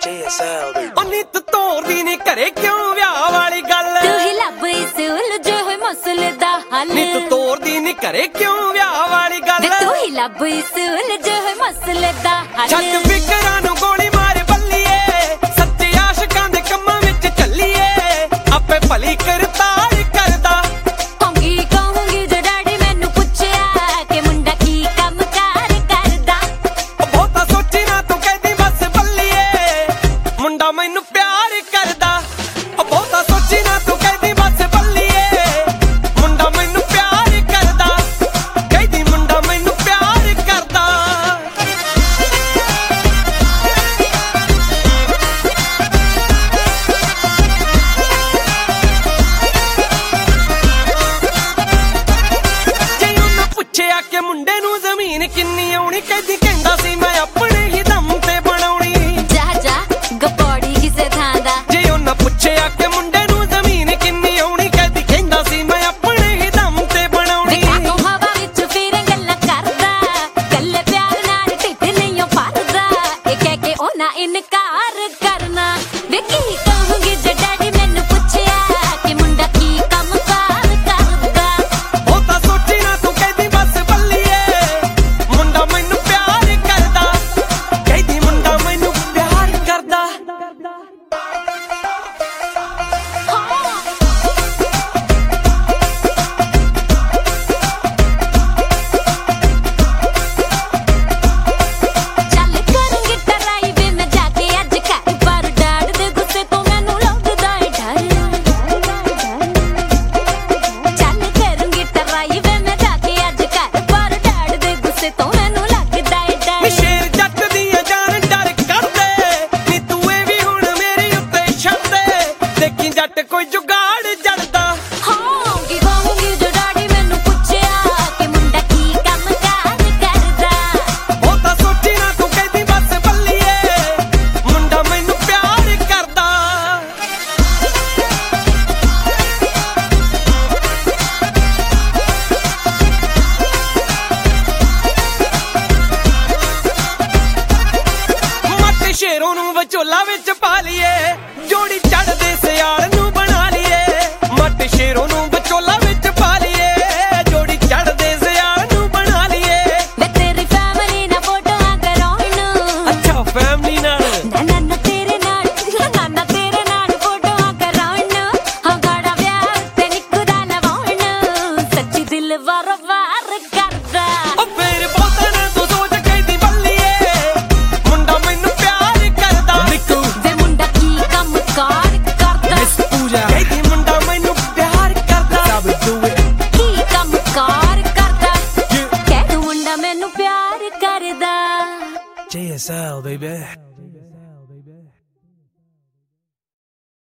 ਨਿੱਤ ਤੋਰਦੀ ਨੀ ਘਰੇ ਕਿਉਂ ਵਿਆਹ ਵਾਲੀ ਗੱਲ ਤੂੰ ਹੀ ਲੱਭ ਇਸ ਉਲਝੇ ਹੋਏ ਮਸਲੇ ਦਾ ਹੱਲ ਨਿੱਤ ਤੋਰਦੀ ਨੀ ਘਰੇ ਕਿਉਂ ਵਿਆਹ ਵਾਲੀ ਗੱਲ ਤੂੰ ਹੀ ਲੱਭ ਇਸ ਉਲਝੇ ਹੋਏ ਮਸਲੇ ਦਾ ਹੱਲ ਛੱਡ ਫਿਕਰਾਂ ਨੂੰ ਗੋਲੀ ਮਾਰ ਬੱਲੀਏ ਸੱਚੇ ਆਸ਼ਿਕਾਂ ਦੇ ਕੰਮਾਂ ਵਿੱਚ ਚੱਲੀਏ ਆਪੇ ਭਲੀ ਕਰਤਾਰ ਕਰਦਾ ਕਹੂੰਗੀ ਜੋ ਡੈਡੀ ਮੈਨੂੰ ਪੁੱਛਿਆ ਕਿ ਮੁੰਡਾ ਕੀ ਕੰਮ ਕਾਰ ਕਰਦਾ ਬਹੁਤਾ ਸੋਚੀ ਨਾ ਤੂੰ ਕਹਿੰਦੀ ਬਸ ਬੱਲੀਏ ਮੁੰਡਾ ਮੈਨੂੰ ਪਿਆਰ ਕਰਦਾ ਬਹੁਤਾ ਸੋਚੀ ਨਾ ਤੂੰ ਕਹਿੰਦੀ ਬਸ ਬੱਲੀਏ ਮੁੰਡਾ ਮੈਨੂੰ ਪਿਆਰ ਕਰਦਾ ਕਹਿੰਦੀ ਮੁੰਡਾ ਮੈਨੂੰ ਪਿਆਰ ਕਰਦਾ ਜੇ ਉਹਨੂੰ ਪੁੱਛਿਆ ਕਿ ਮੁੰਡੇ ਨੂੰ ਜ਼ਮੀਨ ਕਿੰਨੀ ਆਉਣੀ ਕਹਿੰਦਾ ਸੀ ਮੈਂ ਆਪਣੇ ਹੀ ਦਮ ਤੇ ਬਣਾਉਣੀ ਜਾ ਗਪੌੜੀ ਕਿਸੇ ਥਾਂ ਦਾ ਜੇ ਉਹਨਾਂ ਪੁੱਛਿਆ ਕਿ ਮੁੰਡੇ ਨੂੰ ਜ਼ਮੀਨ ਕਿੰਨੀ ਆਉਣੀ ਕਹਿੰਦਾ ਸੀ ਮੈਂ ਆਪਣੇ ਹੀ ਦਮ ਤੇ ਬਣਾਉਣੀ ਤੂੰ ਹਵਾ ਵਿੱਚ ਫਿਰ ਗੱਲਾਂ ਕਰਦਾ ਕੱਲੇ ਪਿਆਰ ਨਾਲ ਢਿੱਡ ਨਹੀਂ ਉਹ ਭਰਦਾ ਇਹ ਕਹਿ ਕੇ ਉਹਨਾਂ ਇਨਕਾਰ ਕਰਨਾ ਵੇ ਕੀ ਕਹੂੰਗੀ ਜੇ ਡੈਡੀ ਮੈਨੂੰ ਪੁੱਛਿਆ ਕਿ ਮੁੰਡਾ ਕੀ ਕੰਮ ਕਾਰ ਕਰਦਾ ਉਹ ਤਾਂ ਸੋਚੀ ਨਾ ਤੂੰ ਕਹਿੰਦੀ ਬਸ ਬੱਲੀਏ ਮੁੰਡਾ ਮੈਨੂੰ ਪਿਆਰ ਕਰਦਾ ਕਹਿੰਦੀ ਮੁੰਡਾ ਮੈਨੂੰ ਪਿਆਰ ਕਰਦਾ ਚੱਲ ਕਰਾਂਗੇ ਟਰਾਈ ਵੇ ਮੈਂ ਜਾ ਕੇ ਅੱਜ ਘਰ ਪਰ ਡੈਡ ਦੇ ਗੁੱਸੇ ਤੋਂ ਮੈਨੂੰ ਲੱਗਦਾ ਏ ਡਰ ਚੱਲ ਕਰਾਂਗੇ ਟਰਾਈ ਵੇ ਮੈਂ ਜਾ ਕੇ ਅੱਜ ਘਰ ਪਰ ਡੈਡ ਦੇ ਗੁੱਸੇ ਤੋਂ ਮੈਨੂੰ ਲੱਗਦਾ ਏ ਡਰ ਸ਼ੇਰ ਜੱਟ ਦੀਆਂ ਜਾਨ ਡਰ ਕਰਦੇ ਨੀ ਤੂੰ ਇਹ ਵੀ ਹੁਣ ਮੇਰੀ ਉੱਤੇ ਛੱਡ ਦੇ ਦੇਖੀ ਜੱਟ ਕੋਈ ਜੁਗਾੜ ਜੜਦਾ ਕਹੂੰਗੀ ਜੋ ਡੈਡੀ ਮੈਨੂੰ ਪੁੱਛਿਆ ਕਿ ਮੁੰਡਾ ਕੀ ਕੰਮ ਕਾਰ ਕਰਦਾ ਉਹ ਤਾਂ ਸੋਚੀ ਨਾ ਤੂੰ ਕਹਿੰਦੀ ਬਸ ਬੱਲੀਏ ਮੁੰਡਾ ਮੈਨੂੰ ਪਿਆਰ ਕਰਦਾ ਮੱਟ ਸ਼ੇਰੋਂ ਨੂੰ ਵਿਚੋਲਾ ਵਿੱਚ ਪਾ ਲਈਏ ਜੋੜੀ ਚੜਦੇ ਸਿਆਲ ਨੂੰ ਬਣਾ ਲਈਏ ਮੱਟ ਸ਼ੇਰੋਂ ਨੂੰ ਵਿਚੋਲਾ ਵਿੱਚ ਪਾ ਲਈਏ ਜੋੜੀ ਚੜਦੇ ਸਿਆਲ ਨੂੰ ਬਣਾ ਲਈਏ ਵੇ ਤੇਰੀ ਫੈਮਿਲੀ ਨਾਲ ਫੋਟੋਆਂ ਕਰਾਉਣ ਅੱਛਾ ਫੈਮਿਲੀ ਨਾਲ ਨਾਨਾ ਤੇਰੇ ਨਾਲ ਫੋਟੋਆਂ ਕਰਾਉਣ ਹਾਂ ਗਾੜਾ ਵਿਆਹ ਤੇ ਨਿੱਕਦਾ ਲਵਾਉਣ ਸੱਚੀ ਦਿਲ ਵਾਰ-ਵਾਰ ਕਰਦਾ ਉਹ ਫੇਰ ਬਹੁਤਾ ਨਾ ਤੂੰ ਸੋਚ ਕਹਿੰਦੀ ਬੱਲੀਏ ਮੁੰਡਾ ਮੈਨੂੰ ਪਿਆਰ ਕਰਦਾ ਨਿੱਕੂ ਵੇ ਮੁੰਡਾ ਕੀ ਕੰਮ ਕਾਰ ਕਰਦਾ ਪੂਜਾ ਕਹਿੰਦੀ ਮੁੰਡਾ ਮੈਨੂੰ ਪਿਆਰ ਕਰਦਾ ਸਭ ਦੂਏ ਕੀ ਕੰਮ ਕਾਰ ਕਰਦਾ ਕਹਿ ਤੂੰ ਮੁੰਡਾ ਮੈਨੂੰ ਪਿਆਰ ਕਰਦਾ JSL baby